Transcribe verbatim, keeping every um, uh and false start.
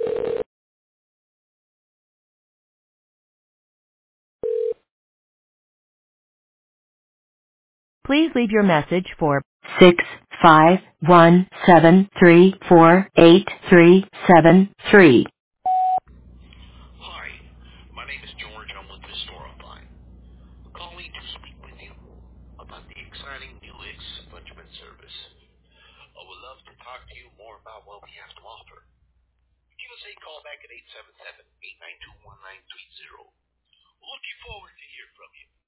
Please leave your message for six five one seven three four eight three seven three. Hi, my name is George. I'm with the store online. I'm calling to speak with you about the exciting new expungement service. I would love to talk to you more about what we have to offer. Give us a call back at eight seven seven, eight nine two one.